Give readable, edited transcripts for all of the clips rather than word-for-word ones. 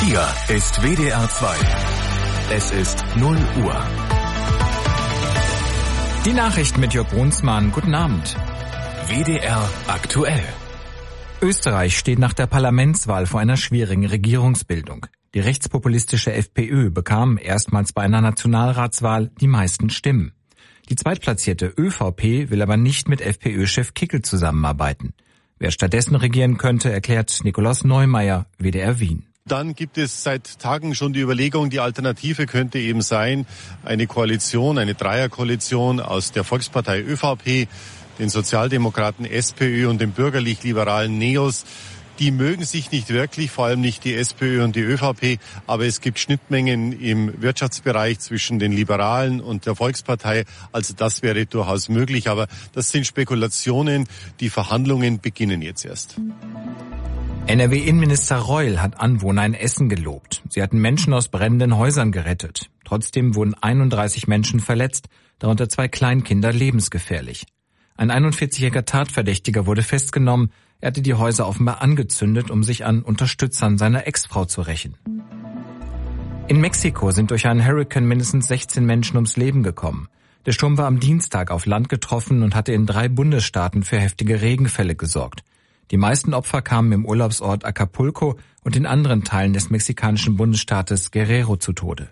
Hier ist WDR 2. Es ist 0 Uhr. Die Nachrichten mit Jörg Brunsmann. Guten Abend. WDR aktuell. Österreich steht nach der Parlamentswahl vor einer schwierigen Regierungsbildung. Die rechtspopulistische FPÖ bekam erstmals bei einer Nationalratswahl die meisten Stimmen. Die zweitplatzierte ÖVP will aber nicht mit FPÖ-Chef Kickl zusammenarbeiten. Wer stattdessen regieren könnte, erklärt Nikolaus Neumeier, WDR Wien. Dann gibt es seit Tagen schon die Überlegung, die Alternative könnte eben sein, eine Koalition, eine Dreierkoalition aus der Volkspartei ÖVP, den Sozialdemokraten SPÖ und dem bürgerlich-liberalen NEOS. Die mögen sich nicht wirklich, vor allem nicht die SPÖ und die ÖVP, aber es gibt Schnittmengen im Wirtschaftsbereich zwischen den Liberalen und der Volkspartei. Also das wäre durchaus möglich, aber das sind Spekulationen. Die Verhandlungen beginnen jetzt erst. NRW-Innenminister Reul hat Anwohner in Essen gelobt. Sie hatten Menschen aus brennenden Häusern gerettet. Trotzdem wurden 31 Menschen verletzt, darunter 2 Kleinkinder lebensgefährlich. Ein 41-jähriger Tatverdächtiger wurde festgenommen. Er hatte die Häuser offenbar angezündet, um sich an Unterstützern seiner Ex-Frau zu rächen. In Mexiko sind durch einen Hurrikan mindestens 16 Menschen ums Leben gekommen. Der Sturm war am Dienstag auf Land getroffen und hatte in 3 Bundesstaaten für heftige Regenfälle gesorgt. Die meisten Opfer kamen im Urlaubsort Acapulco und in anderen Teilen des mexikanischen Bundesstaates Guerrero zu Tode.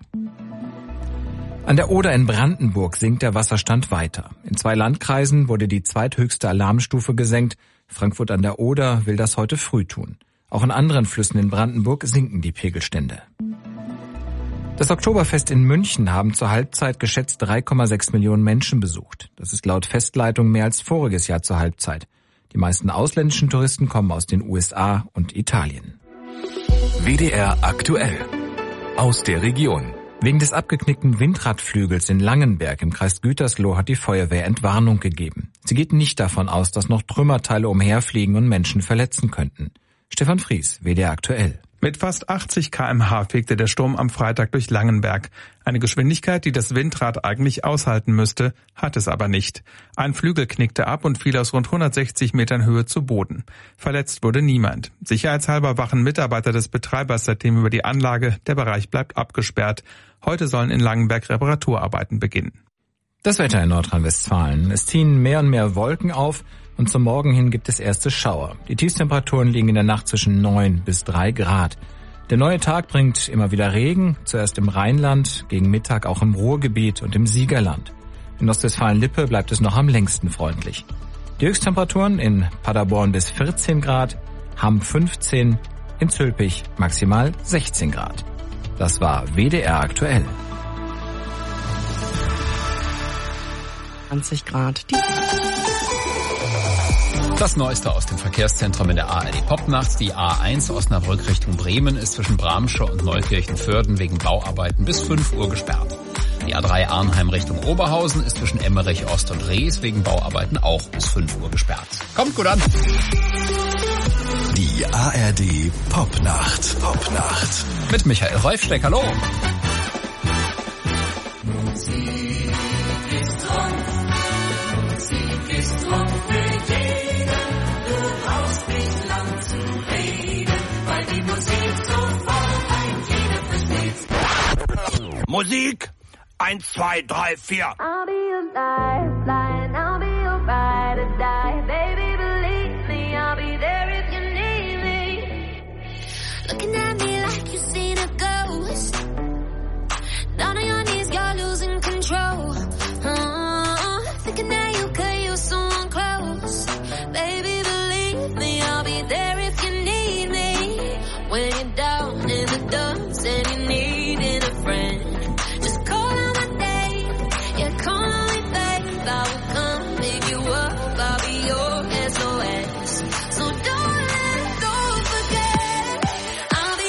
An der Oder in Brandenburg sinkt der Wasserstand weiter. In 2 Landkreisen wurde die zweithöchste Alarmstufe gesenkt. Frankfurt an der Oder will das heute früh tun. Auch in anderen Flüssen in Brandenburg sinken die Pegelstände. Das Oktoberfest in München haben zur Halbzeit geschätzt 3,6 Millionen Menschen besucht. Das ist laut Festleitung mehr als voriges Jahr zur Halbzeit. Die meisten ausländischen Touristen kommen aus den USA und Italien. WDR aktuell. Aus der Region. Wegen des abgeknickten Windradflügels in Langenberg im Kreis Gütersloh hat die Feuerwehr Entwarnung gegeben. Sie geht nicht davon aus, dass noch Trümmerteile umherfliegen und Menschen verletzen könnten. Stefan Fries, WDR aktuell. Mit fast 80 km/h fegte der Sturm am Freitag durch Langenberg. Eine Geschwindigkeit, die das Windrad eigentlich aushalten müsste, hat es aber nicht. Ein Flügel knickte ab und fiel aus rund 160 Metern Höhe zu Boden. Verletzt wurde niemand. Sicherheitshalber wachen Mitarbeiter des Betreibers seitdem über die Anlage. Der Bereich bleibt abgesperrt. Heute sollen in Langenberg Reparaturarbeiten beginnen. Das Wetter in Nordrhein-Westfalen. Es ziehen mehr und mehr Wolken auf und zum Morgen hin gibt es erste Schauer. Die Tiefstemperaturen liegen in der Nacht zwischen 9 bis 3 Grad. Der neue Tag bringt immer wieder Regen, zuerst im Rheinland, gegen Mittag auch im Ruhrgebiet und im Siegerland. In Ostwestfalen-Lippe bleibt es noch am längsten freundlich. Die Höchsttemperaturen in Paderborn bis 14 Grad, Hamm 15, in Zülpich maximal 16 Grad. Das war WDR aktuell. 20 Grad. Das Neueste aus dem Verkehrszentrum in der ARD Popnacht. Die A1 Osnabrück Richtung Bremen ist zwischen Bramsche und Neukirchen-Vörden wegen Bauarbeiten bis 5 Uhr gesperrt. Die A3 Arnheim Richtung Oberhausen ist zwischen Emmerich Ost und Rees wegen Bauarbeiten auch bis 5 Uhr gesperrt. Kommt gut an! Die ARD Popnacht. Mit Michael Reufsteck, hallo! Musik ist Trumpf für jeden. Du brauchst nicht lang zu reden, weil die Musik sofort ein jeder versteht. Musik 1, 2, 3, 4. I'll be your lifeline, I'll be your ride or die. Baby, believe me, I'll be there if you need me. Looking at me like you've seen a ghost. Down on your knees, you're losing control. Thinking that you could use someone close. Baby, believe me, I'll be there if you need me. When you're down in the dumps and you're needing a friend, just call out my name, yeah, call on me, babe. I will come pick you up, I'll be your SOS. So don't forget, I'll be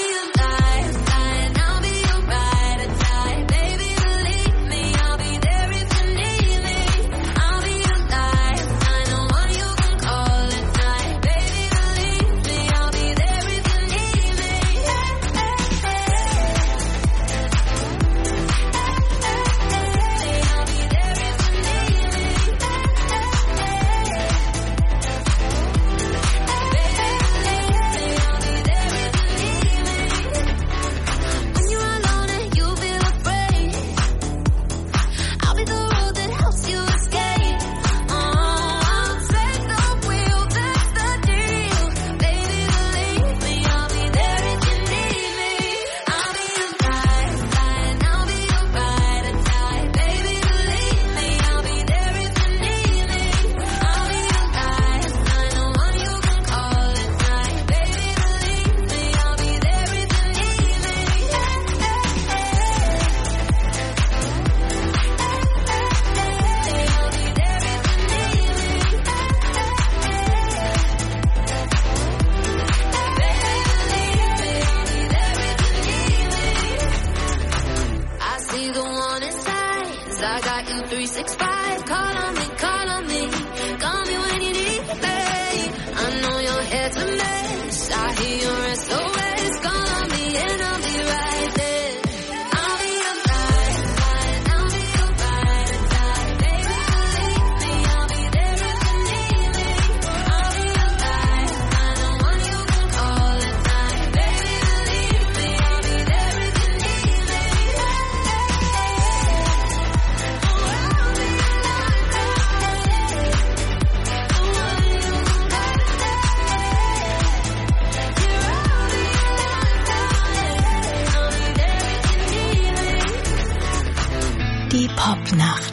Popnacht.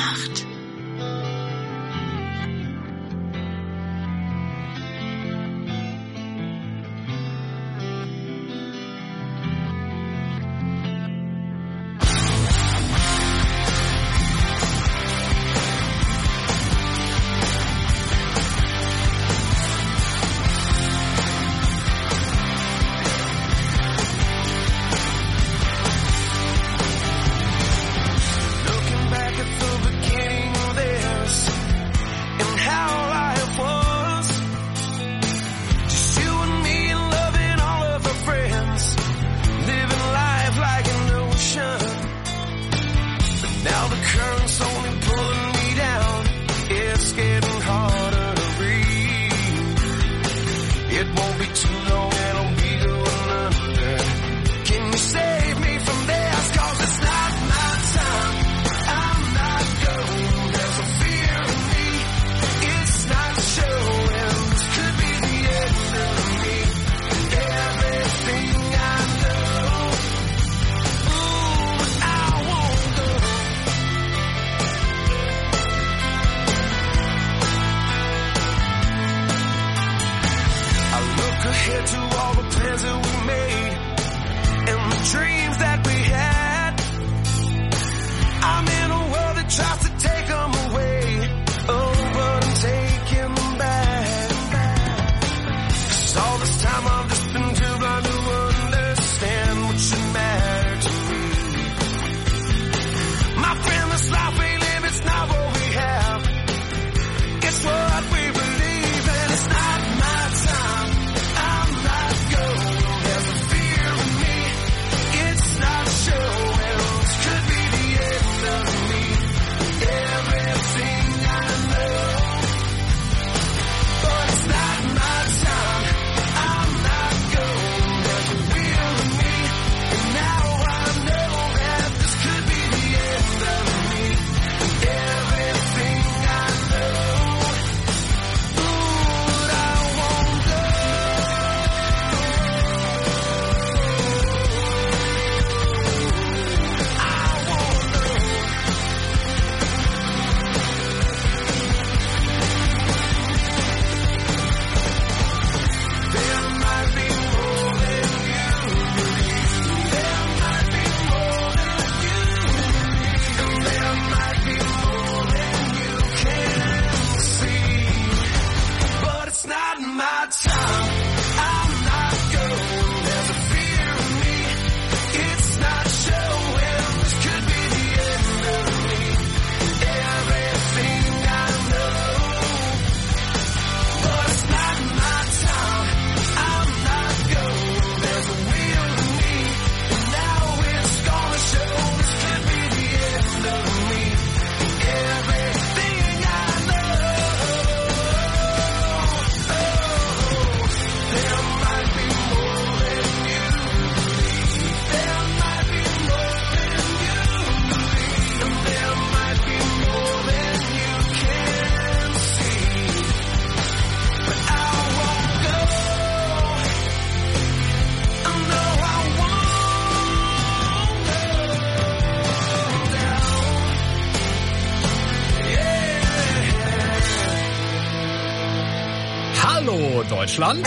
Deutschland.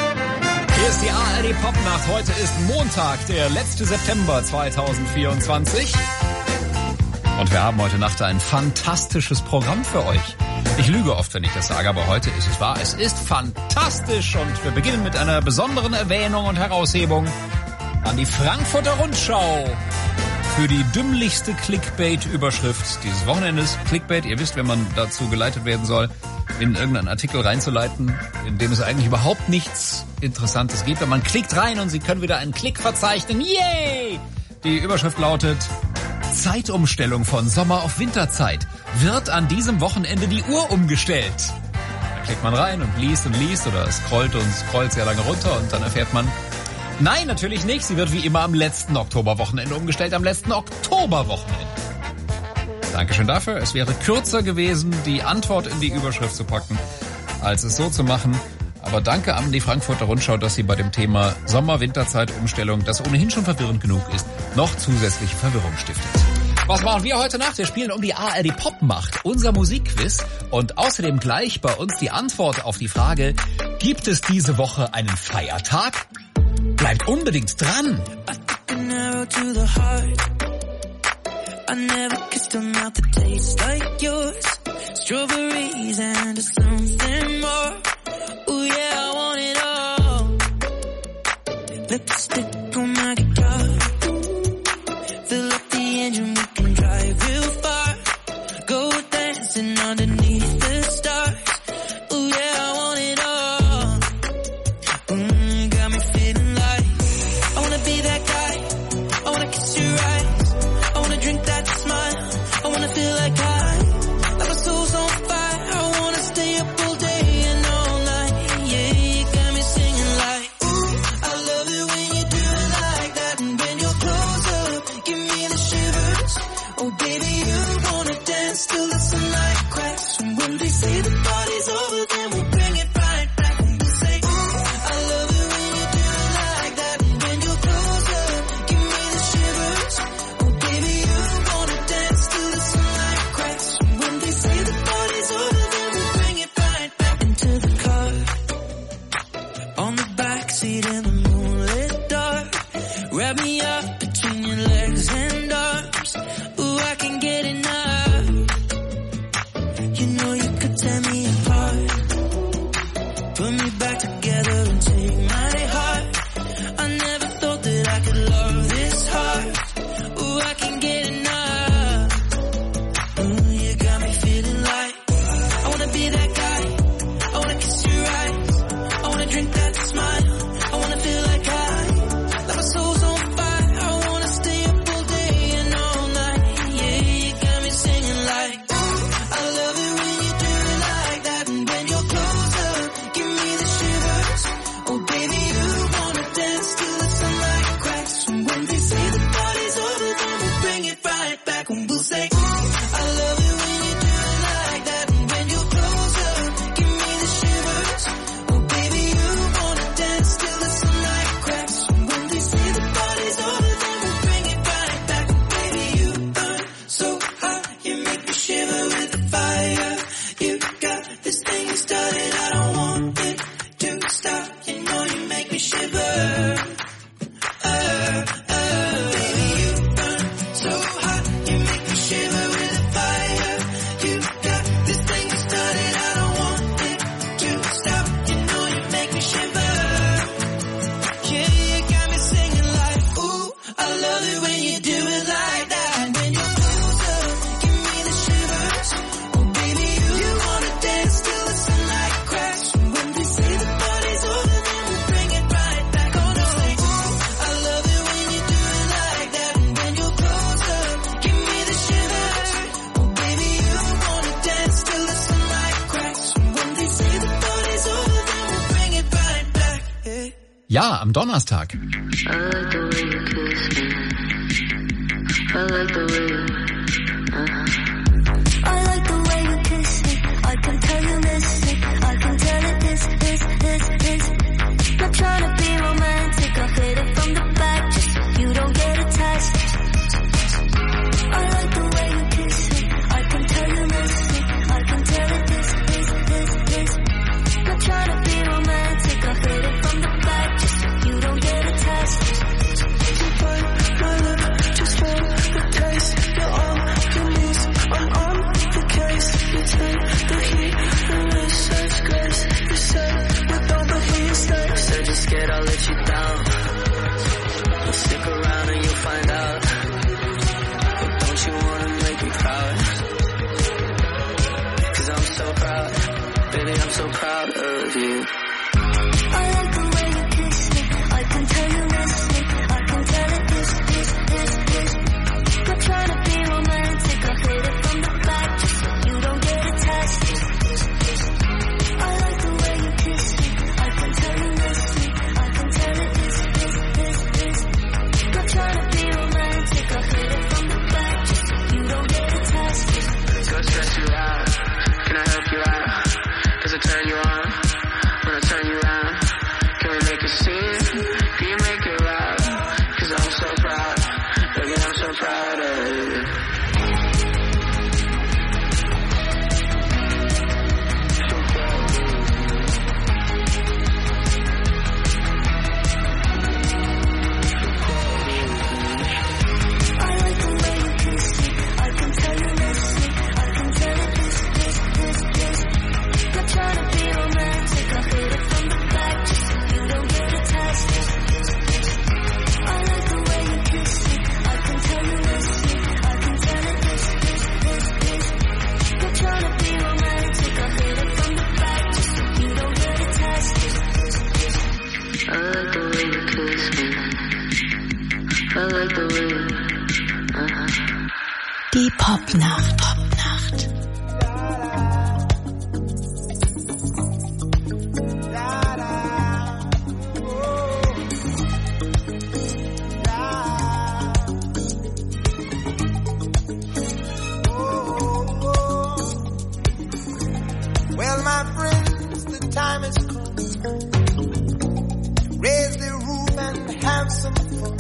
Hier ist die ARD Popnacht. Heute ist Montag, der letzte September 2024. Und wir haben heute Nacht ein fantastisches Programm für euch. Ich lüge oft, wenn ich das sage, aber heute ist es wahr. Es ist fantastisch und wir beginnen mit einer besonderen Erwähnung und Heraushebung an die Frankfurter Rundschau für die dümmlichste Clickbait-Überschrift dieses Wochenendes. Clickbait, ihr wisst, wenn man dazu geleitet werden soll, in irgendeinen Artikel reinzuleiten, in dem es eigentlich überhaupt nichts Interessantes gibt. Und man klickt rein und Sie können wieder einen Klick verzeichnen. Yay! Die Überschrift lautet: Zeitumstellung von Sommer auf Winterzeit. Wird an diesem Wochenende die Uhr umgestellt? Da klickt man rein und liest oder scrollt sehr lange runter und dann erfährt man, nein, natürlich nicht. Sie wird wie immer am letzten Oktoberwochenende umgestellt, am letzten Oktoberwochenende. Dankeschön dafür. Es wäre kürzer gewesen, die Antwort in die Überschrift zu packen, als es so zu machen. Aber danke an die Frankfurter Rundschau, dass sie bei dem Thema Sommer-Winterzeit-Umstellung, das ohnehin schon verwirrend genug ist, noch zusätzliche Verwirrung stiftet. Was machen wir heute Nacht? Wir spielen um die ARD Popmacht, unser Musikquiz. Und außerdem gleich bei uns die Antwort auf die Frage, gibt es diese Woche einen Feiertag? Bleibt unbedingt dran. I never kissed a mouth that tastes like yours. Strawberries and something more. Ooh yeah, I want it all. Lipstick on my guitar. Fill up the engine, we can drive real far. Go dancing underneath the stars. Ooh yeah, I want it all. Got me feeling like I wanna be that guy. I wanna kiss your eyes. I wanna drink that smile. I wanna feel like my soul's on fire. I wanna stay up all day and all night. Yeah, you got me singing like, ooh, I love it when you do it like that. And when you're close up, give me the shivers. Oh baby, you wanna dance till the sunlight cracks. And when they say the party's over, then we'll bring it right back. And we'll say, ooh, I love it when you do it like that. And when you're close up, give me the shivers. Oh baby, you wanna dance till the sunlight cracks. And when they say the party's over, then we'll bring it right back into the car. On the backseat in the moonlit dark. Wrap me up between your legs and arms. Ooh, I can get enough. You know you could tear me apart. Put me back together and take my heart. I never thought that I could love this hard. Ooh, I can get enough. Ooh, you got me feeling like I wanna be that guy. I wanna kiss your eyes. I wanna drink that smile. I wanna feel like my soul's on fire. I wanna stay up all day and all night. Yeah, you got me singing like, ooh, I love it when you do it like that. And when you're close up, give me the shivers. Oh baby, you wanna dance till the sunlight cracks. And when they say the party's over, then we'll bring it right back. And we'll say, ooh, I love it when you do it like that. And when you're close up, give me the shivers. Oh baby, you wanna dance till the sunlight cracks. And when they say the party's over, then we'll bring it right back. And baby, you burn so hot, you make me shiver with the fire. You got this thing started, I don't want it to stop. You know you make me shiver. Baby, you burn so hot, you make me shiver with the fire. You got this thing started, I don't want it to stop. You know you make me shiver. Yeah, you got me singing like, ooh, I love it when you do it like that. And when you're close up, give me the shivers. Oh baby, you wanna dance till the sunlight cracks. And when they say the party's over, then we'll bring it right back. Oh no, say, ooh, I love it when you do it like that. And when you're close up, give me the shivers. Oh baby, you wanna dance till the sunlight cracks. And when they say the party's over, then we'll bring it right back. Yeah. Ja, am Donnerstag. I like the way you kiss me. I like the way you, I like the way you kiss me. I can tell you miss me. I can tell it is. Not trying to be romantic. I hit it from the back just so you don't get attached. I like the way you kiss me. I can tell you miss me. I can tell it is. Not trying to be romantic. I hit it from the back just so you don't get attached. You burn my love, just feel the taste. You're all you need. way you kiss me. I like the way you, Die Popnacht. Popnacht. Well, my friends, the time has come. Raise the roof and have some fun.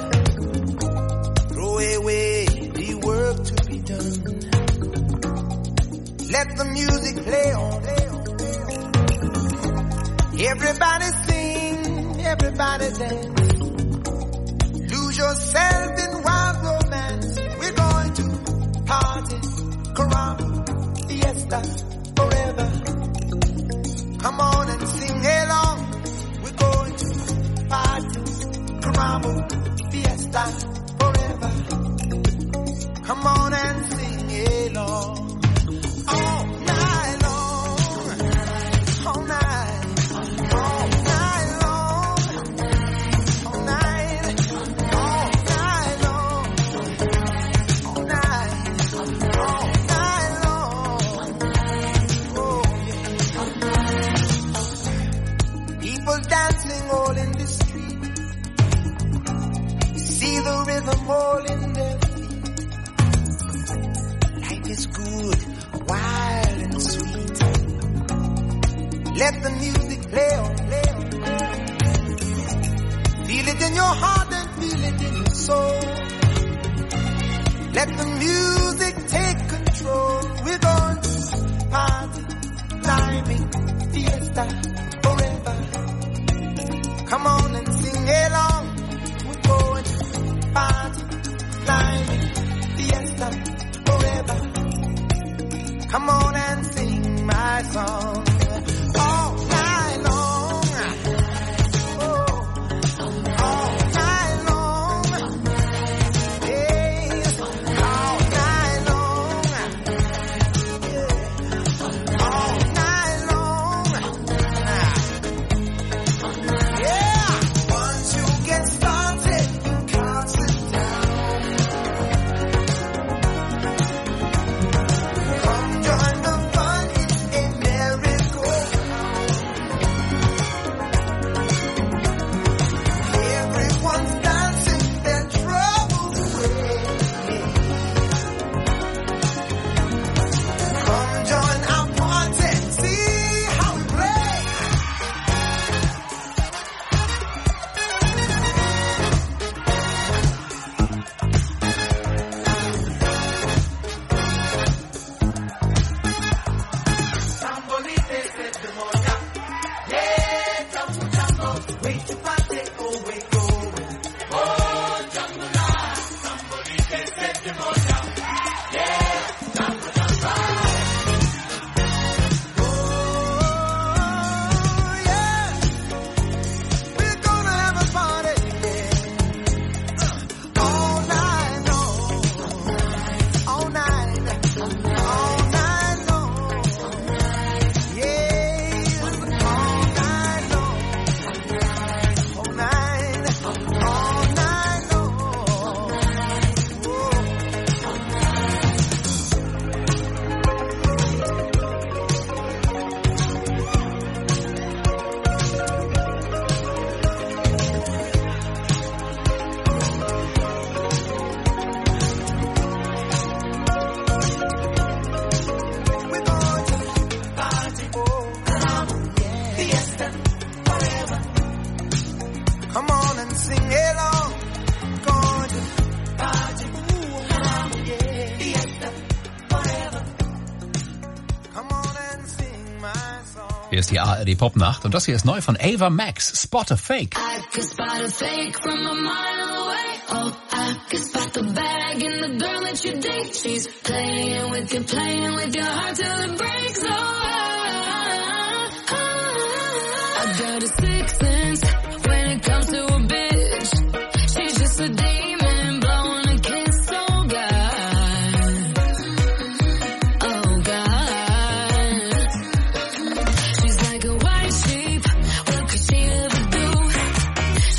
Throw away the work to be done. Let the music play on. Everybody sing, everybody dance. Lose yourself in wild romance. We're going to party, caramba, fiesta, forever. Come on and sing along. We're going to party, caramba, fiesta, forever. Come on and sing along. All night long. All night. All night long. All night. All night long. All night. All night long. Oh, yeah. People dancing all in the street. See the rhythm all in their feet. Life is good, wild and sweet. Let the music play on, play on, play on. Feel it in your heart and feel it in your soul. Let the music take control. We're going to party, climbing, fiesta, forever. Come on and sing along. We're going to party, climbing, fiesta, forever. Come on and sing my song. All night long. Oh, all night long. Yes, all night long. Yeah, all night long. Yeah, once you get started, you can't sit down. Come join the fun, it's a miracle. Everyone's dancing their troubles away. Come join our party, see how we play. Tambolite se te moja, yeah, jambo jambo, wait to party, oh wait, oh jambo la, tambolite se te moja, yeah, jambo jambo. Oh yeah, we're gonna have a party, yeah. All night long, all night, all night long. Yes, all night long, all night, all night long. We're going to party, oh, fiesta, forever. Come on and sing along. Going to party, yeah, fiesta, forever. Come on and sing my song. Hier ist die ARD Popnacht und das hier ist neu von Ava Max, Spot a Fake. I could spot a fake from a mile away. Oh, I could spot the bag in the girl that you date. She's playing with your heart till it breaks. Oh, I got a sixth sense when it comes to a bitch. She's just a demon blowing a kiss. Oh God, oh God. She's like a white sheep. What could she ever do?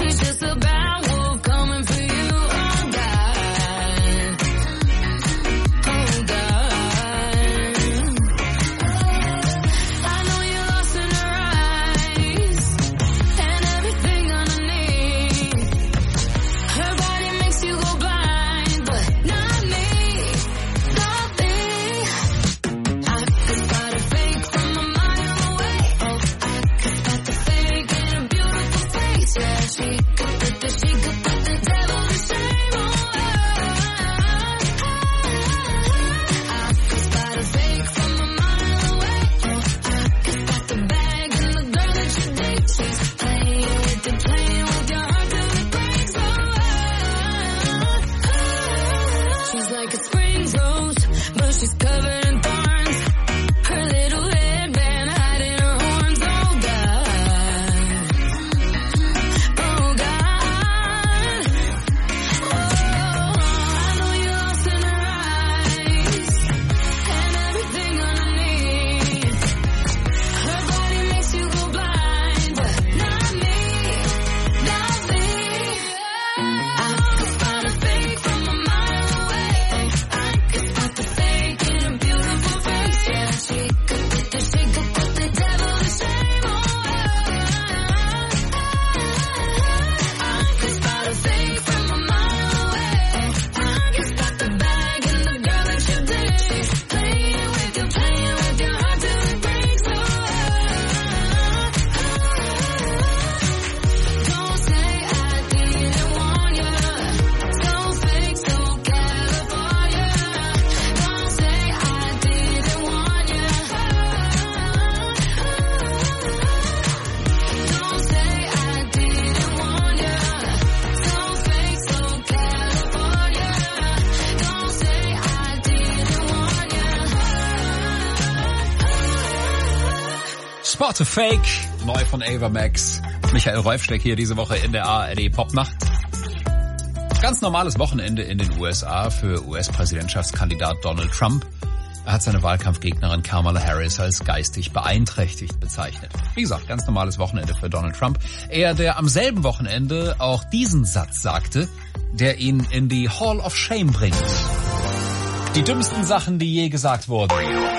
What a Fake, neu von Ava Max. Michael Reufsteck hier diese Woche in der ARD Popnacht. Ganz normales Wochenende in den USA für US-Präsidentschaftskandidat Donald Trump. Er hat seine Wahlkampfgegnerin Kamala Harris als geistig beeinträchtigt bezeichnet. Wie gesagt, ganz normales Wochenende für Donald Trump. Er, der am selben Wochenende auch diesen Satz sagte, der ihn in die Hall of Shame bringt. Die dümmsten Sachen, die je gesagt wurden.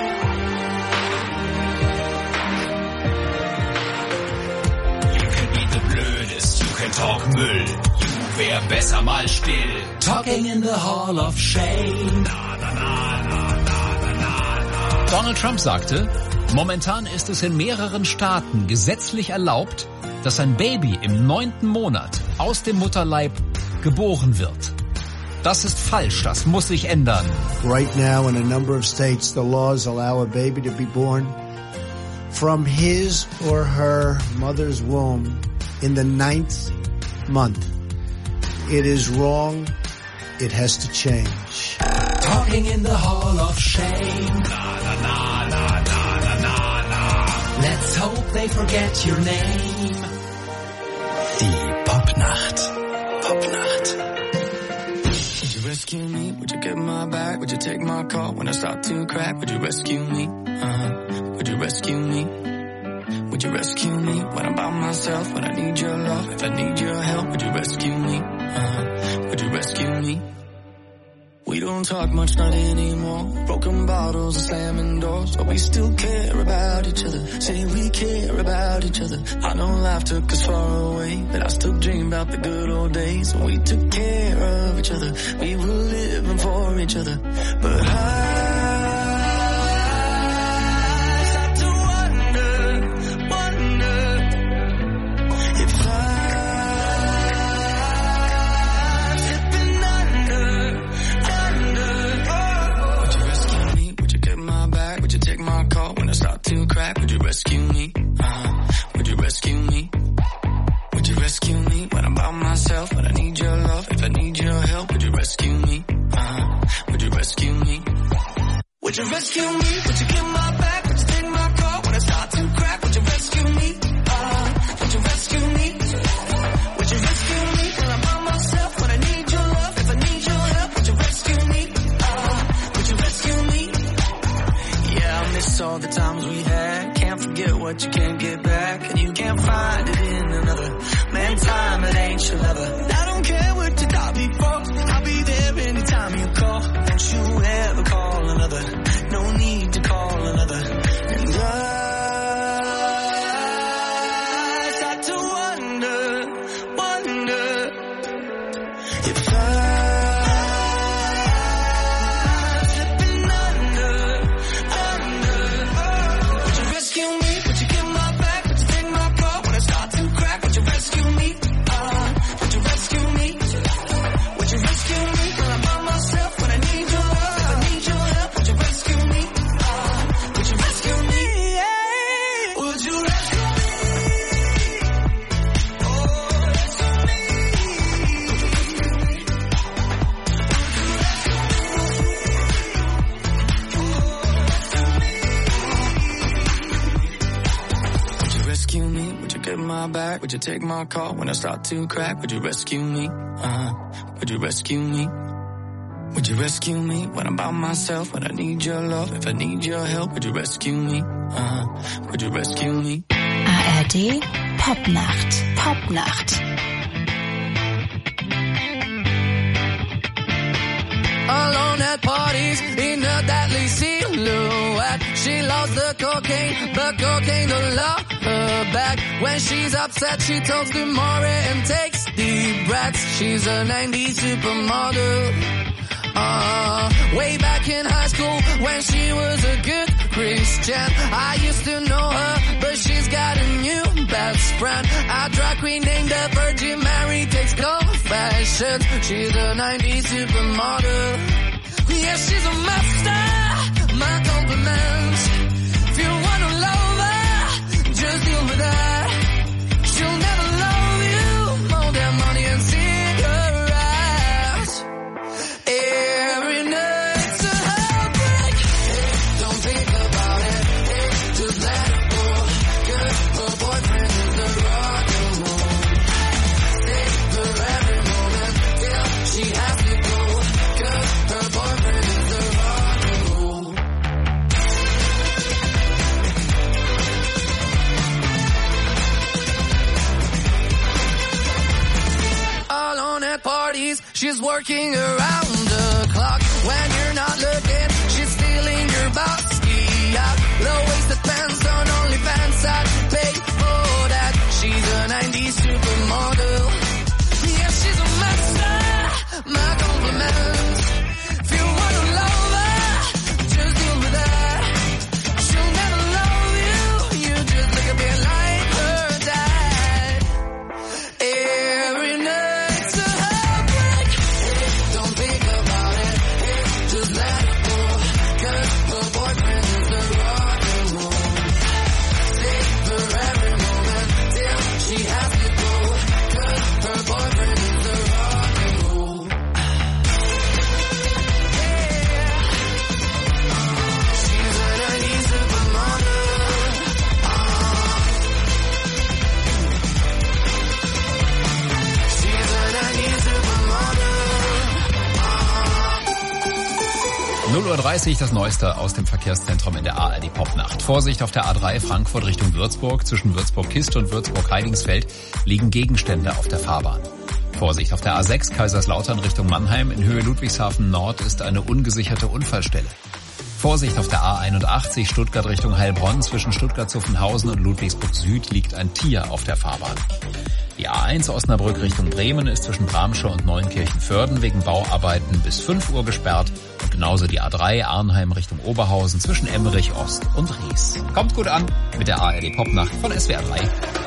Talk Müll, wär besser mal still. Talking in the Hall of Shame. Donald Trump sagte, momentan ist es in mehreren Staaten gesetzlich erlaubt, dass ein Baby im 9. Monat aus dem Mutterleib geboren wird. Das ist falsch, das muss sich ändern. Right now in a number of states the laws allow a baby to be born from his or her mother's womb in the 9th month. It is wrong. It has to change. Talking in the Hall of Shame. Let's hope they forget your name. Die Popnacht. Popnacht. Would you rescue me? Would you get my back? Would you take my call when I start to crack? Would you rescue me? Would you rescue me? Would you rescue me when I'm by myself? When I need your love, if I need your help, would you rescue me? Would you rescue me? We don't talk much, not anymore. Broken bottles and slamming doors, but we still care about each other. Say we care about each other. I know life took us far away, but I still dream about the good old days when we took care of each other. We were living for each other. But would you rescue me? Would you rescue me? Would you rescue me when I'm by myself? When I need your love, if I need your help, would you rescue me? Would you rescue me? Would you rescue me? Would you get my back? Would you take my call when I start to crack? Would you rescue me? Would you rescue me? Would you rescue me when I'm by myself? When I need your love, if I need your help, would you rescue me? Would you rescue me? Yeah, I miss all the times we had. Can't forget what you can't get back, and you can't find it in another. Man, time, it ain't your lover. I don't care what you thought before. I'll be there anytime you call. Don't you ever call another. No need to call another. And I start to wonder if back? Would you take my call when I start to crack? Would you rescue me? Would you rescue me? Would you rescue me when I'm by myself? When I need your love, if I need your help, would you rescue me? Would you rescue me? ARD Popnacht. Popnacht. Alone at parties in a deadly silhouette. She loves the cocaine, but cocaine don't love her back. When she's upset, she talks to Maury and takes deep breaths. She's a 90s supermodel. Way back in high school when she was a good Christian. I used to know her, but she's got a new best friend. A drag queen named the Virgin Mary takes confessions. She's a 90s supermodel. Yeah, she's a master. My compliments. If you wanna love her, just deal with that. She'll never love you more than money and cigarettes. Every night's a heartbreak. Don't think about it. Just let it go. Girl, at parties, she's working around the clock. When you're not looking, she's stealing your boxy out. Low-waisted pants on OnlyFans, I'd pay for that. She's a 90s supermodel. Yeah, she's a master, my compliments. If you wanna love her, just deal with her. She'll never love you, you just look a bit like her dad. Every night's a heartbreak. Don't think about it, just let it go. 'Cause her boyfriend is the rock and roll. Save her every moment till she has to go. 'Cause her boyfriend is the rock and roll. She's a 90s supermodel. She's a 90s supermodel. 0:30 Uhr, das Neueste aus dem Verkehrszentrum in der ARD Popnacht. Vorsicht auf der A3 Frankfurt Richtung Würzburg. Zwischen Würzburg-Kiste und Würzburg-Heidingsfeld liegen Gegenstände auf der Fahrbahn. Vorsicht auf der A6 Kaiserslautern Richtung Mannheim. In Höhe Ludwigshafen Nord ist eine ungesicherte Unfallstelle. Vorsicht auf der A81 Stuttgart Richtung Heilbronn. Zwischen Stuttgart-Zuffenhausen und Ludwigsburg Süd liegt ein Tier auf der Fahrbahn. Die A1 Osnabrück Richtung Bremen ist zwischen Bramsche und Neunkirchen-Vörden wegen Bauarbeiten bis 5 Uhr gesperrt. Und genauso die A3 Arnheim Richtung Oberhausen zwischen Emmerich Ost und Ries. Kommt gut an mit der ARD Popnacht von SWR 3.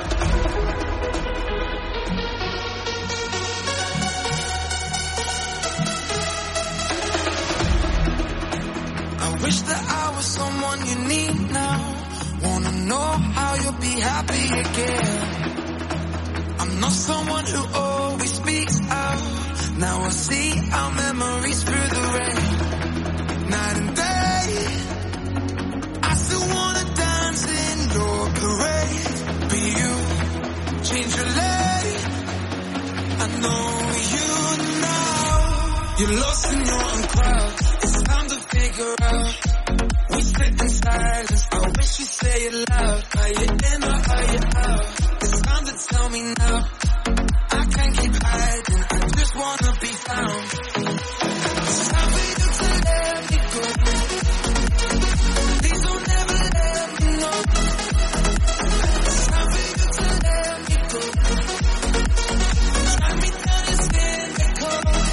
I wish that I was someone you need now. Wanna know how you'll be happy again. I'm not someone who always speaks out. Now I see our memories through the rain. Night and day, I still wanna dance in your parade. Be you, change your lane. I know you now. You're lost in your own crowd. It's time to figure out. We sit in silence. I wish you say it loud. Are you in or are you out? It's time to tell me now. I can't keep hiding. I just wanna be found. It's time for you to let me go. Please don't ever let me know. It's time for you to let me go. Drag me down and spin the cold.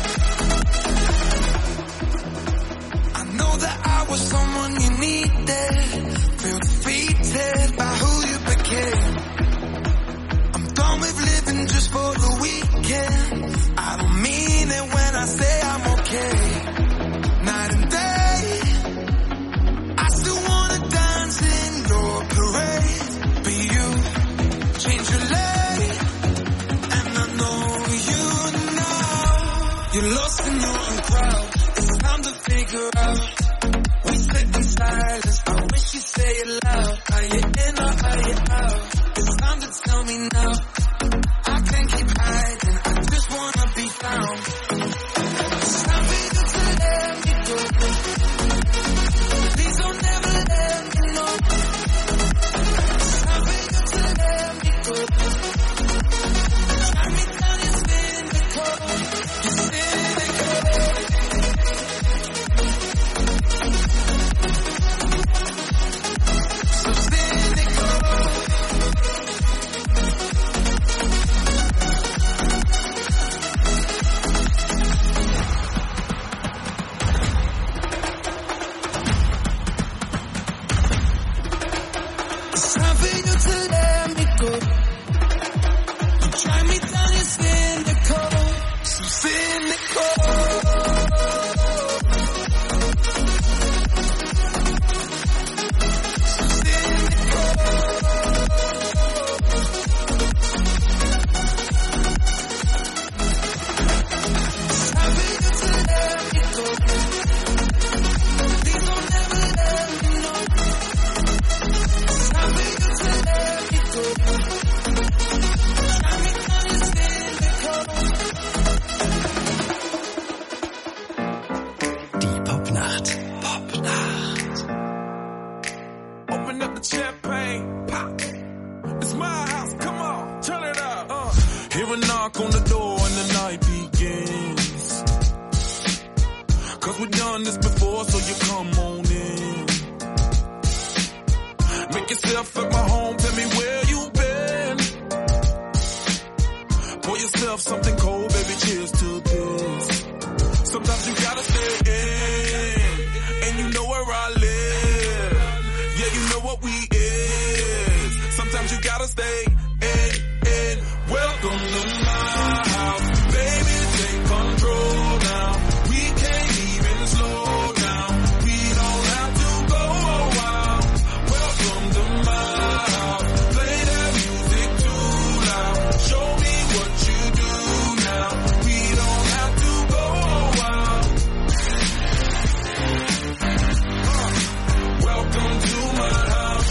I know that I was someone you needed. Feel defeated by who you became. I'm done with living just for the weekend. I don't mean it when I say I'm okay. Night and day, I still wanna dance in your parade. Be you, change your lane. And I know you now. You're lost in your own crowd. It's time to figure out. We sit in silence. I wish you say it loud. Are you in or are you out? It's time to tell me now. I can't keep hiding. I just wanna be found. It's time for you to let me go. Please don't ever let me know. It's time for you to let me go. Drag me down and spin the cold. You spin the cold. done this before, so you come on in. Make yourself at my home, tell me where you been. Pour yourself something cold, baby, cheers to this. Sometimes you gotta stay in, and you know where I live. Yeah, you know what we is. Sometimes you gotta stay in. Welcome to my house, baby, take control now. We can't even slow down. We don't have to go a while. Welcome to my house, play that music too loud. Show me what you do now. We don't have to go a while. Welcome to my house.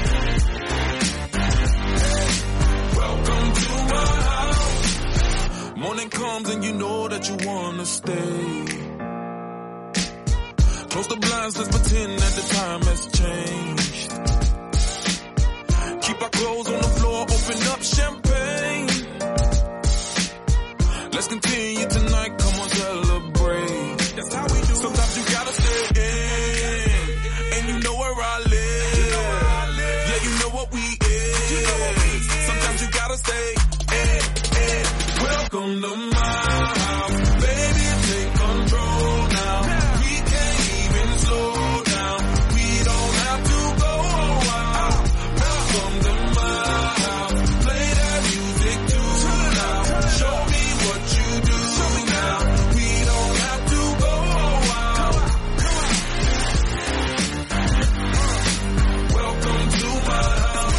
Welcome to my house. Morning comes and you know that you wanna stay. Close the blinds, let's pretend that the time has changed. Keep our clothes on the floor, open up champagne. Let's continue tonight, come on, celebrate. That's how we do. Sometimes you gotta stay in, and you know where I live. Yeah, you know what we is. Sometimes you gotta stay in. Welcome to my house, baby, take control now. We can't even slow down. We don't have to go a while. Welcome to my house, play that music too loud. Show me what you do now. We don't have to go a while. Welcome to my house.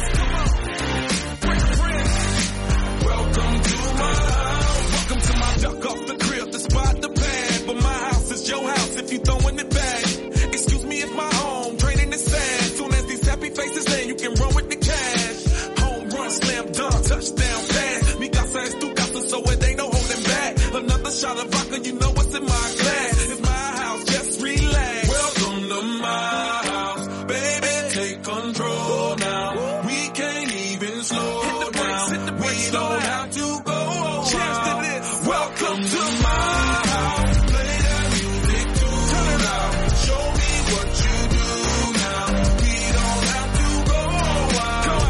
Welcome to my house. Welcome to my duck off the crib, the spot, the pad. But my house is your house if you throwing it back. Excuse me if my home draining the sand. Soon as these happy faces land, you can run with the cash. Home run, slam dunk, touchdown pass. Mi casa es tu casa, so it ain't no holding back. Another shot of vodka, you know what's in my glass. It's my house, just relax. Welcome to my house, baby, take control now. We can't even slow down. We don't have to go a while. Welcome to my house, play that music too loud. Show me what you do now. We don't have to go a while.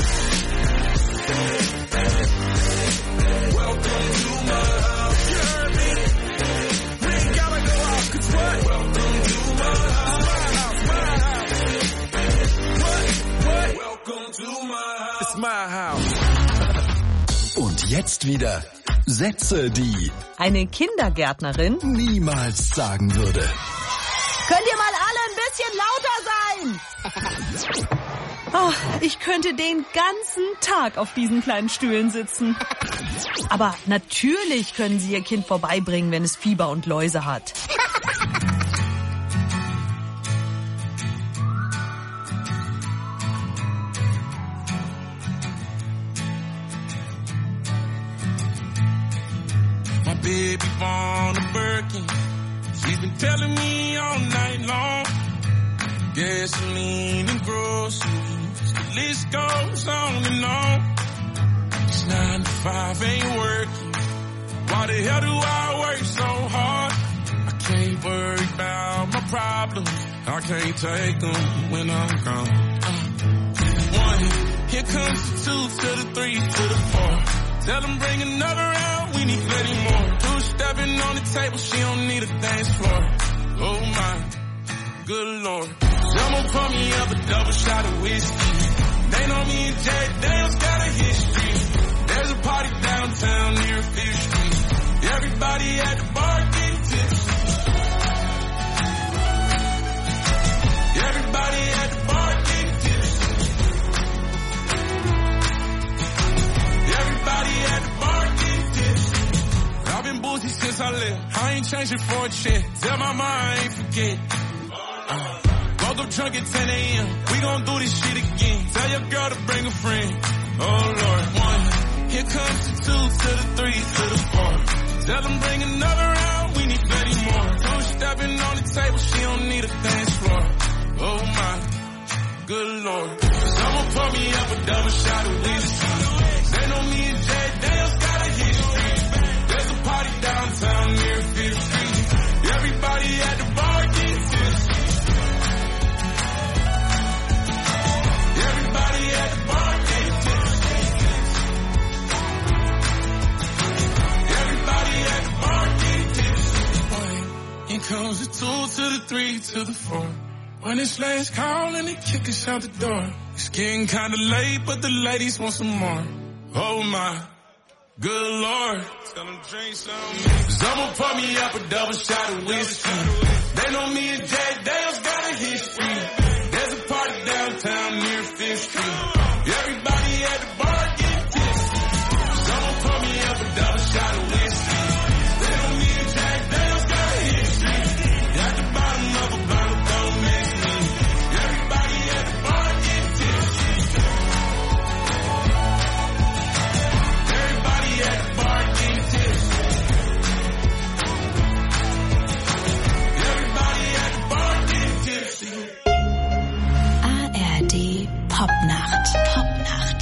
Welcome to my house. You heard me? We ain't gotta go out, 'cause what? Welcome to my house. What? Welcome to my house. It's my house. Und jetzt wieder Sätze, die eine Kindergärtnerin niemals sagen würde. Könnt ihr mal alle ein bisschen lauter sein? Oh, ich könnte den ganzen Tag auf diesen kleinen Stühlen sitzen. Aber natürlich können Sie Ihr Kind vorbeibringen, wenn es Fieber und Läuse hat. Baby born a Birkin. She's been telling me all night long. Gasoline and groceries. The list goes on and on. It's 9 to 5 ain't working. Why the hell do I work so hard? I can't worry about my problems. I can't take them when I'm gone. 1, here comes the 2 to the 3 to the 4. Tell them bring another round, we need plenty more. 2 stepping on the table, she don't need a dance floor. Oh my, good lord. Someone pour me up a double shot of whiskey. They know me and Jack Daniels got a history. There's a party downtown near 5th Street. Everybody at the bar getting tipsy. Everybody at the bar getting tipsy. Everybody at the bar getting tipsy. I've been boozy since I left. I ain't changing for a check. Tell my mom I ain't forget. Woke up drunk at 10 a.m. We gon' do this shit again. Tell your girl to bring a friend. Oh Lord, 1. Here comes the 2 to the 3 to the 4. Tell them bring another round. We need plenty more. 2 stepping on the table. She don't need a dance floor. Oh my, good lord. Someone pour me up a double shot of whiskey. They know me and Jack Daniels got a history. There's a party downtown near 5th Street. Everybody at the comes the 2 to the 3 to the 4. When it's last call and they kick us out the door. It's getting kinda late, but the ladies want some more. Oh my, good Lord. Tell them drink some. Someone pour me up a double shot of whiskey. They know me and Jack Dale's got a history. There's a party downtown near 5th Street. Everybody at the bar getting tipsy. Someone pour me up a double shot of whiskey. They know me and Jack Dale's got a history. At the bottom of a bottle, don't mix me. Everybody at the bar getting tipsy. Everybody at the bar getting tipsy. Everybody at the bar getting tipsy. ARD Popnacht. Popnacht.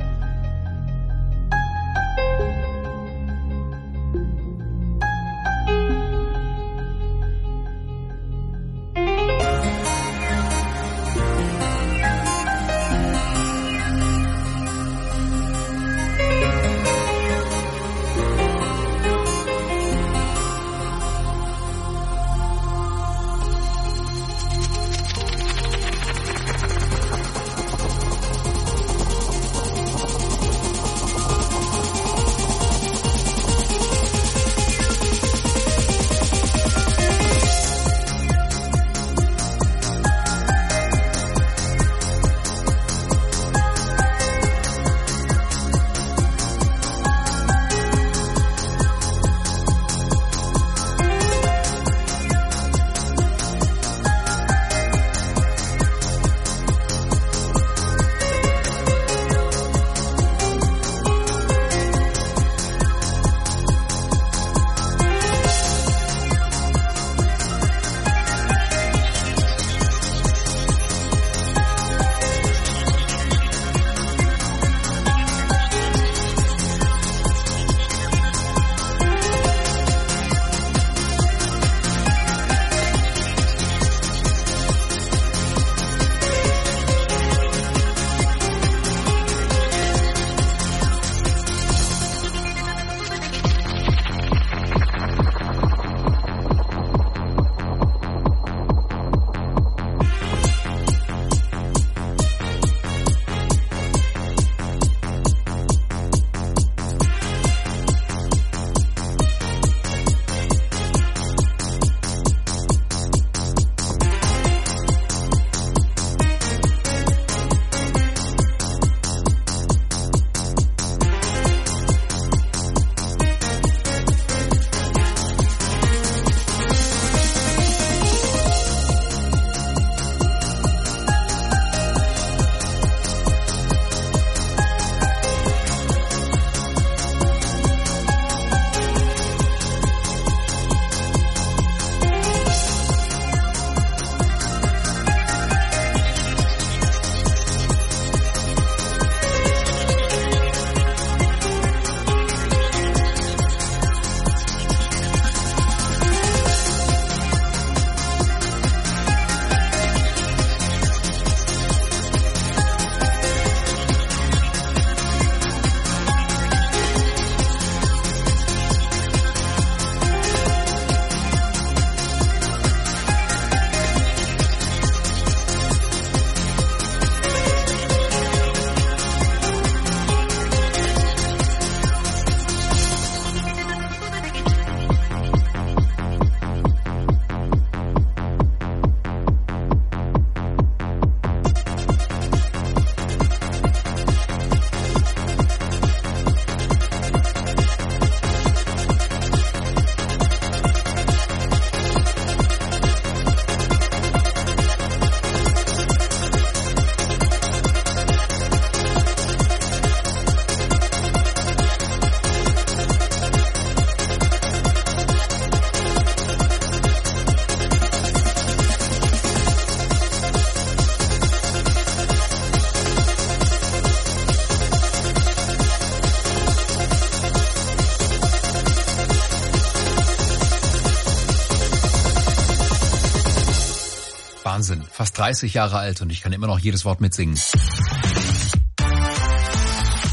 Wahnsinn. Fast 30 Jahre alt und ich kann immer noch jedes Wort mitsingen.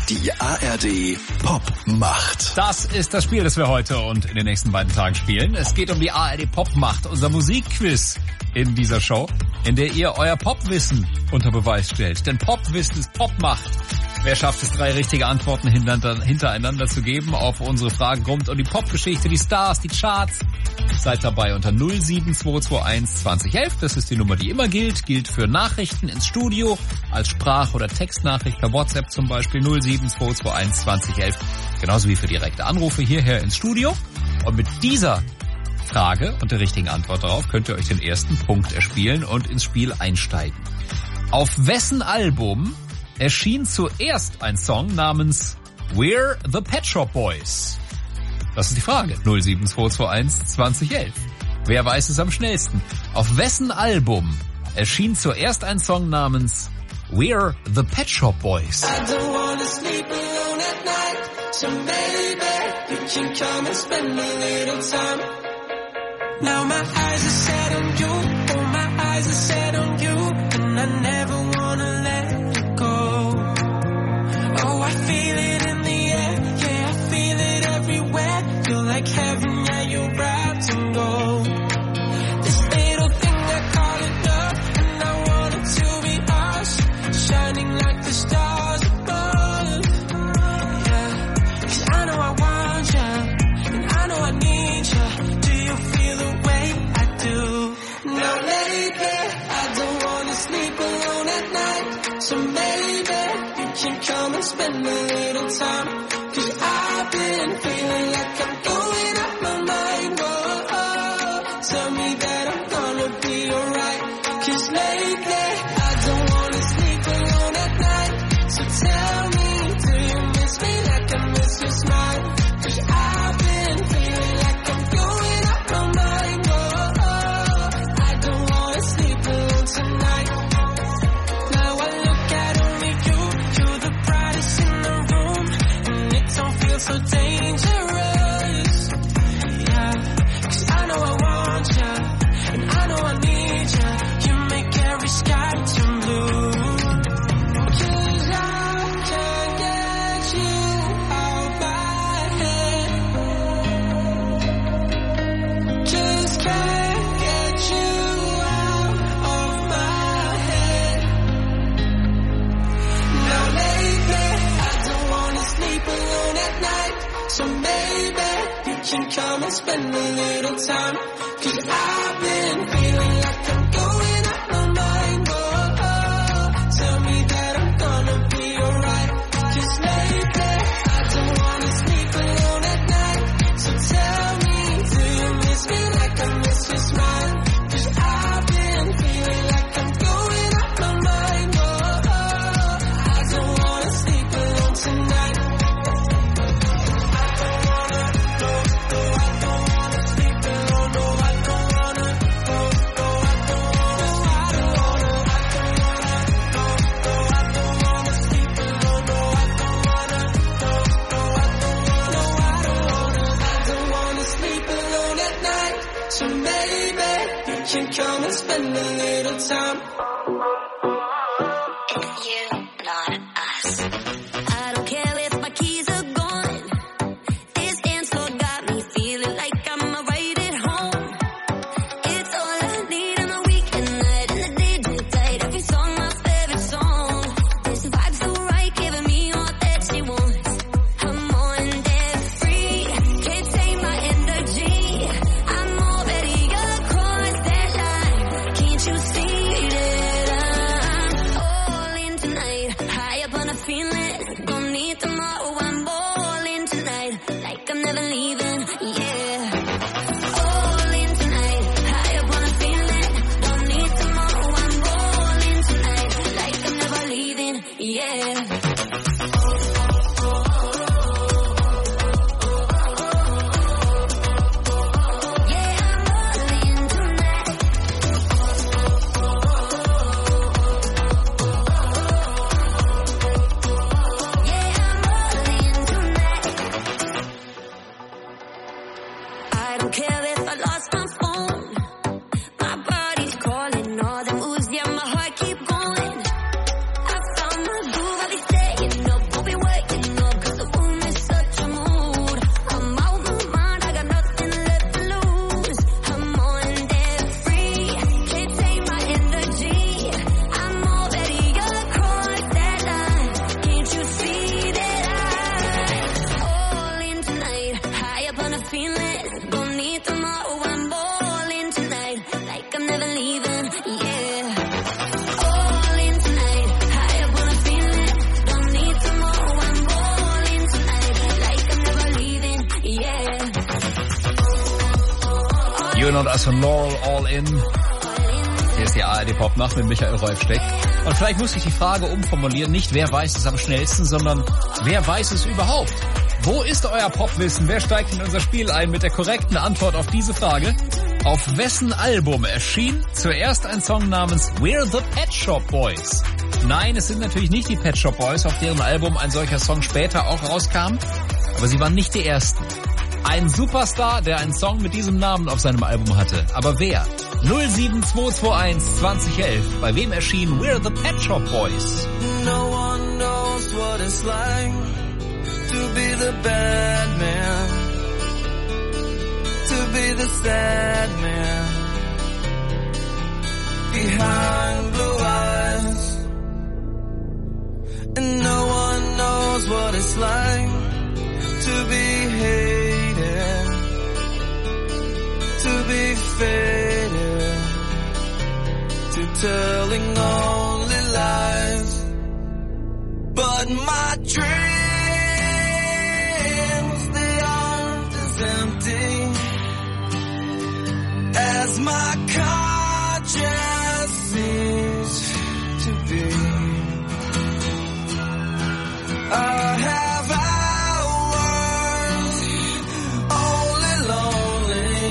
Die ARD Pop Macht. Das ist das Spiel, das wir heute und in den nächsten beiden Tagen spielen. Es geht um die ARD Pop Macht, unser Musikquiz in dieser Show, in der ihr euer Popwissen unter Beweis stellt. Denn Popwissen ist Popmacht. Wer schafft es, 3 richtige Antworten hintereinander zu geben auf unsere Fragen rund um die Popgeschichte, die Stars, die Charts? Seid dabei unter 07221 2011. Das ist die Nummer, die immer gilt. Gilt für Nachrichten ins Studio, als Sprach- oder Textnachricht per WhatsApp zum Beispiel 07221 2011. Genauso wie für direkte Anrufe hierher ins Studio. Und mit dieser Frage und der richtigen Antwort darauf könnt ihr euch den ersten Punkt erspielen und ins Spiel einsteigen. Auf wessen Album erschien zuerst ein Song namens We're the Pet Shop Boys? Das ist die Frage. 07221 2011. Wer weiß es am schnellsten? Auf wessen Album erschien zuerst ein Song namens We're the Pet Shop Boys? I don't wanna sleep alone at night, so baby, you can come and spend a little time. Now my eyes are set on you, oh my eyes are set on you, and I never wanna let it go. Oh, I feel it in the air, yeah, I feel it everywhere. You're like heaven, yeah, you're wrapped in gold. This little thing I call it love, and I want it to be us, shining like the stars above. Yeah, 'cause I know I want you, and I know I need you. Do you feel the way I do? Now lately, I don't wanna sleep alone at night, so maybe you can come and spend a little time. 'Cause I've been feeling like I'm going out my mind. Oh, oh, tell me that I'm gonna be alright. 'Cause lately, I don't wanna sleep alone at night. So tell me, do you miss me like I miss your smile? 'Cause I've been feeling like I'm going out my mind. Oh, oh, I don't wanna sleep alone tonight. Now I look at only you, you're the brightest in the room, and it don't feel so dangerous. Yeah, 'cause I know I want you, and I know I need you. You make every sky turn blue. 'Cause I can't get you out my head. Just can't get you out of my head. Now lately, I don't wanna sleep alone at night, so maybe you can come and spend a little time. 'Cause I've been feeling like I'm going out my mind. Oh, oh, tell me that I'm gonna be alright. 'Cause lately, I don't wanna sleep alone at night, so tell me, do you miss me like I miss your smile? 'Cause I've been feeling like I'm going out my mind. Oh, oh, I don't wanna sleep alone tonight. So maybe you can come and spend a little time. You, not us. I don't care if my keys are gone. This dance floor got me feeling like I'm right at home. It's all I need on a weekend night, and the DJ tight. Every song my favorite song. This vibe's so right, giving me all that she wants. I'm on that free, can't take my energy. I'm already across that line. Can't you see that I'm all in tonight? High up on a feeling, don't need tomorrow. I'm all in tonight, like I'm never leaving. Yeah, all in tonight. High up on a feeling, don't need tomorrow. I'm all in tonight, like I'm never leaving. Yeah. I don't care if I lost my phone. My body's calling, all the moves, yeah, my heart keep going. I found my groove, I'll be staying up, won't be working feel it. Don't need tomorrow, I'm balling tonight. Like I'm never leaving, yeah. All in tonight, high up when I feel it. Don't need tomorrow, I'm balling tonight. Like I'm never leaving, yeah. Jürgen und Aston Laurel, All In. Hier ist die ARD Popnacht mit Michael Rolf-Steck. Und vielleicht muss ich die Frage umformulieren, nicht wer weiß es am schnellsten, sondern wer weiß es überhaupt? Wo ist euer Popwissen? Wer steigt in unser Spiel ein mit der korrekten Antwort auf diese Frage? Auf wessen Album erschien zuerst ein Song namens We're the Pet Shop Boys? Nein, es sind natürlich nicht die Pet Shop Boys, auf deren Album ein solcher Song später auch rauskam. Aber sie waren nicht die ersten. Ein Superstar, der einen Song mit diesem Namen auf seinem Album hatte. Aber wer? 07221 2011. Bei wem erschien We're the Pet Shop Boys? No one knows what it's like to be the bad man, to be the sad man behind blue eyes. And no one knows what it's like to be hated, to be faded, to telling only lies. But my dreams, they aren't as empty as my conscience seems to be. I have hours only lonely.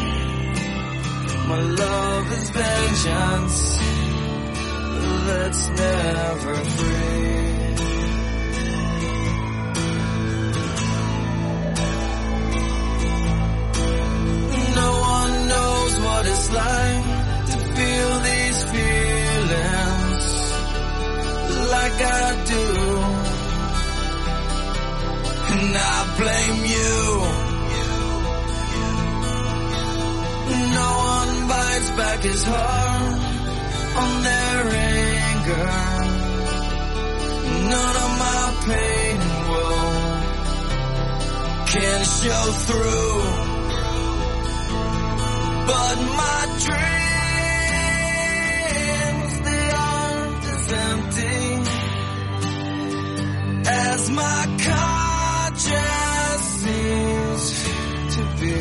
My love is vengeance that's never free. No one knows what it's like to feel these feelings like I do. And I blame you. No one bites back his heart on their anger. None of my pain and woe can show through. But my dreams, they aren't as empty as my conscience seems to be.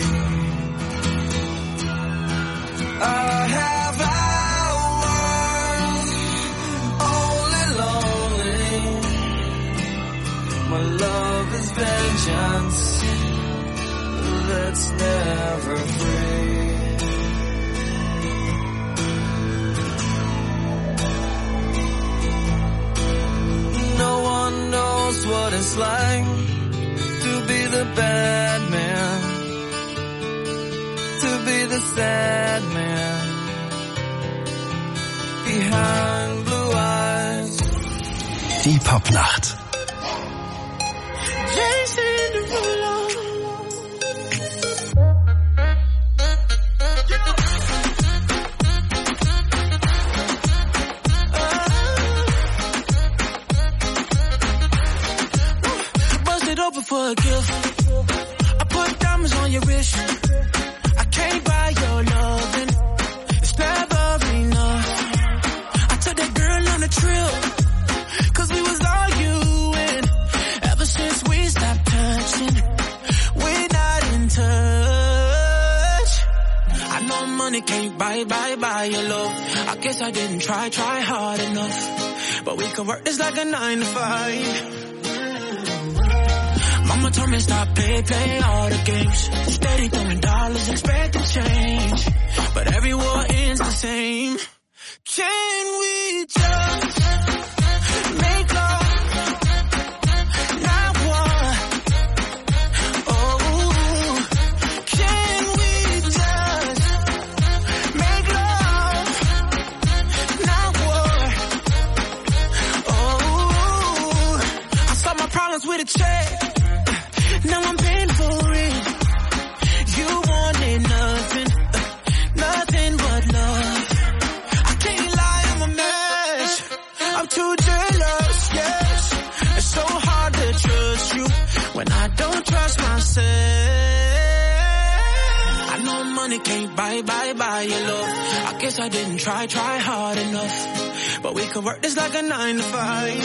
I have hours only lonely. My love is vengeance that's never free. No one knows what it's like to be the bad man, to be the sad man behind blue eyes. Die Popnacht. Jason Derulo. Open for a gift. I put diamonds on your wrist. I can't buy your loving. It's never enough. I took that girl on a trip, 'cause we was arguing. Ever since we stopped touching, we're not in touch. I know money can't buy your love. I guess I didn't try hard enough. But we could work this like a 9 to 5. Mama told me stop play all the games. Steady throwing dollars, expecting change. But every war ends the same. Can we just make love, not war? Oh, can we just make love, not war? Oh, I solved my problems with a check. Now I'm paying for it. You wanted nothing, nothing but love. I can't lie, I'm a mess. money can't buy your love. I guess I didn't try hard enough. But we could work this like a 9 to 5.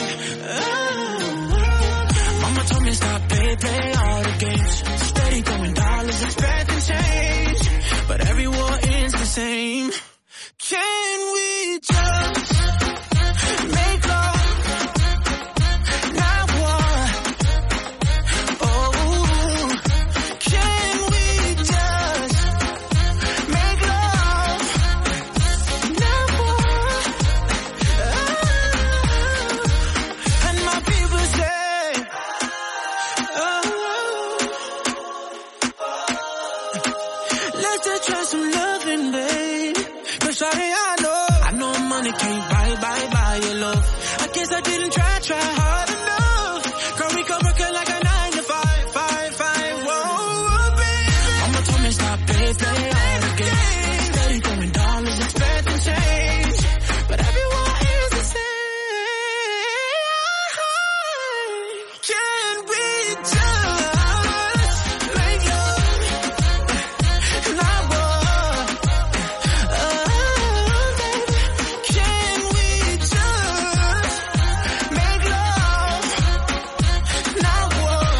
Mama told me stop, play all the games. Steady throwing dollars, expecting change. But every war ends the same. Can we just make love, not war? Oh, can we just make love, not war? And my people say, let's just try some loving, babe. 'Cause shawty, I know money can't buy your love. I guess I didn't try hard enough. Girl, we could work it like a 9 to 5. Whoa, baby. Mama told me stop, play all the games. Steady throwing dollars, expecting change. But everyone is the same. Can we just make love, not war? Can we just make love, not war?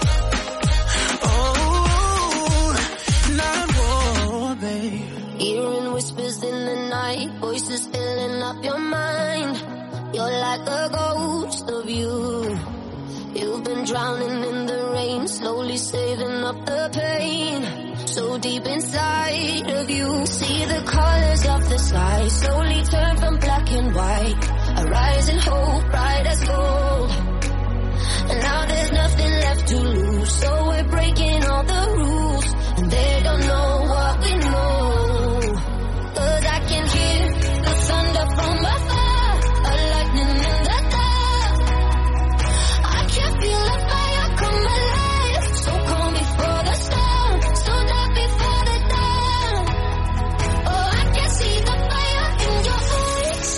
Oh, not war, babe. Hearing whispers in the night, voices filling up your mind. You're like a ghost of you. You've been drowning in the rain, slowly saving up the pain. So deep inside of you, see the colors of the sky slowly turn from black and white. A rising hope, bright as gold. And now there's nothing left to lose, so we're breaking all the rules. And they don't know what we know. 'Cause I can hear the thunder from afar, a lightning in the dark. I can feel the fire come alive, so calm before the storm, so dark before the dawn. Oh, I can see the fire in your eyes,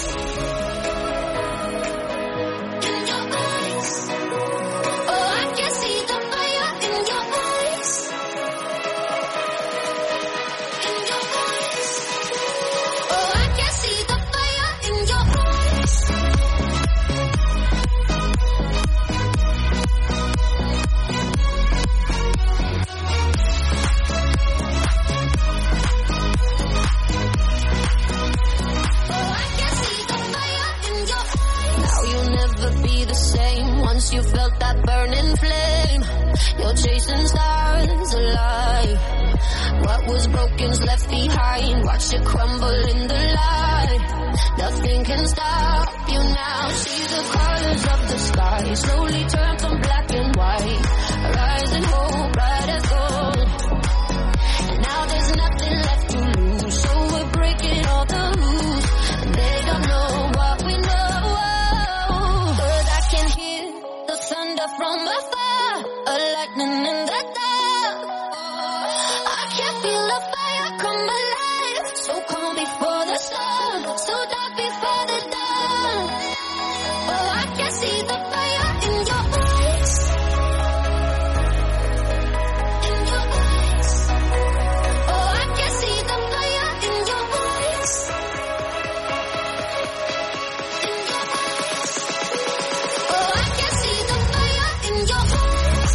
in your eyes. Oh, I can see the fire in your eyes, in your eyes. Oh, I can see the fire in your eyes. Now you'll never be the same. Once you felt that burning flame, you're chasing stars alive. What was broken's left behind. Watch it crumble in the light. Nothing can stop you now. See the colors of the sky slowly turn from black and white. A rising hope, bright as gold. And now there's nothing left to lose, so we're breaking all the rules. And they don't know what we know. 'Cause I can hear the thunder from afar, a lightning in the dark. I can feel the fire come alive, so calm before the storm, so dark before the dawn. Oh, I can see the fire in your eyes, in your eyes. Oh, I can see the fire in your eyes, in your eyes. Oh, I can see the fire in your eyes.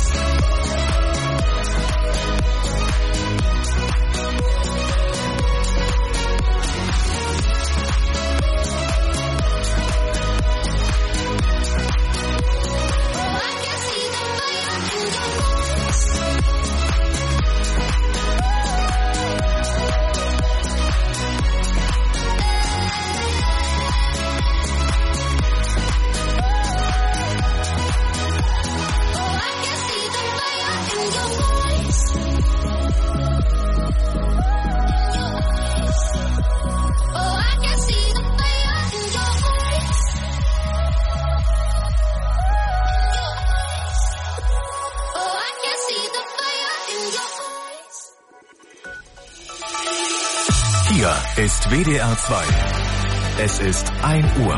Hier ist WDR 2. Es ist 1 Uhr.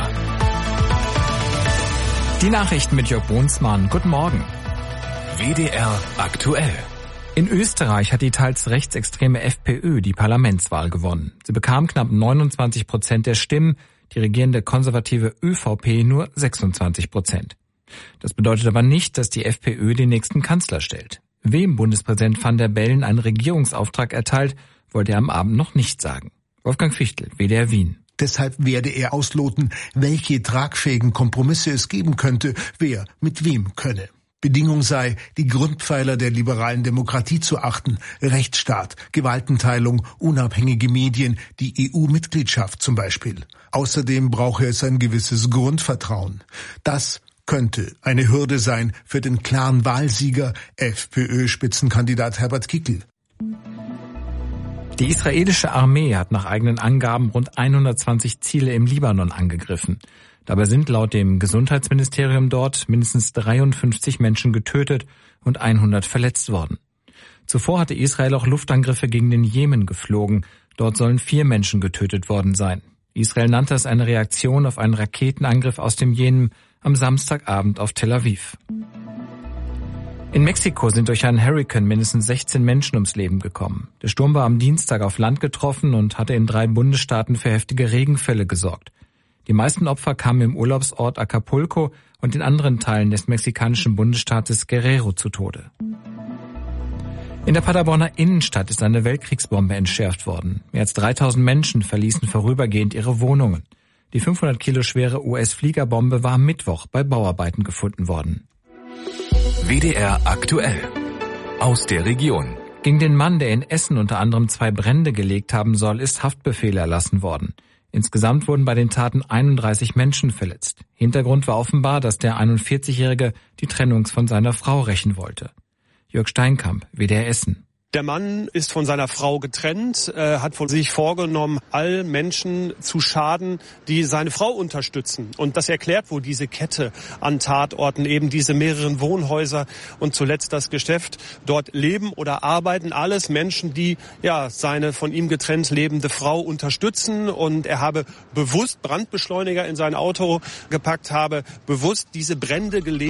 Die Nachrichten mit Jörg Brunsmann. Guten Morgen. WDR aktuell. In Österreich hat die teils rechtsextreme FPÖ die Parlamentswahl gewonnen. Sie bekam knapp 29% der Stimmen, die regierende konservative ÖVP nur 26%. Das bedeutet aber nicht, dass die FPÖ den nächsten Kanzler stellt. Wem Bundespräsident Van der Bellen einen Regierungsauftrag erteilt, wollte er am Abend noch nicht sagen. Wolfgang Fichtel, WDR Wien. Deshalb werde er ausloten, welche tragfähigen Kompromisse es geben könnte, wer mit wem könne. Bedingung sei, die Grundpfeiler der liberalen Demokratie zu achten, Rechtsstaat, Gewaltenteilung, unabhängige Medien, die EU-Mitgliedschaft zum Beispiel. Außerdem brauche es ein gewisses Grundvertrauen. Das könnte eine Hürde sein für den klaren Wahlsieger, FPÖ-Spitzenkandidat Herbert Kickl. Die israelische Armee hat nach eigenen Angaben rund 120 Ziele im Libanon angegriffen. Dabei sind laut dem Gesundheitsministerium dort mindestens 53 Menschen getötet und 100 verletzt worden. Zuvor hatte Israel auch Luftangriffe gegen den Jemen geflogen. Dort sollen 4 Menschen getötet worden sein. Israel nannte es eine Reaktion auf einen Raketenangriff aus dem Jemen am Samstagabend auf Tel Aviv. In Mexiko sind durch einen Hurrikan mindestens 16 Menschen ums Leben gekommen. Der Sturm war am Dienstag auf Land getroffen und hatte in 3 Bundesstaaten für heftige Regenfälle gesorgt. Die meisten Opfer kamen im Urlaubsort Acapulco und in anderen Teilen des mexikanischen Bundesstaates Guerrero zu Tode. In der Paderborner Innenstadt ist eine Weltkriegsbombe entschärft worden. Mehr als 3000 Menschen verließen vorübergehend ihre Wohnungen. Die 500 Kilo schwere US-Fliegerbombe war am Mittwoch bei Bauarbeiten gefunden worden. WDR aktuell. Aus der Region. Gegen den Mann, der in Essen unter anderem 2 Brände gelegt haben soll, ist Haftbefehl erlassen worden. Insgesamt wurden bei den Taten 31 Menschen verletzt. Hintergrund war offenbar, dass der 41-Jährige die Trennung von seiner Frau rächen wollte. Jörg Steinkamp, WDR Essen. Der Mann ist von seiner Frau getrennt, hat von sich vorgenommen, all Menschen zu schaden, die seine Frau unterstützen. Und das erklärt wohl diese Kette an Tatorten, eben diese mehreren Wohnhäuser und zuletzt das Geschäft. Dort leben oder arbeiten alles Menschen, die seine von ihm getrennt lebende Frau unterstützen. Und er habe bewusst Brandbeschleuniger in sein Auto gepackt, habe bewusst diese Brände gelegt.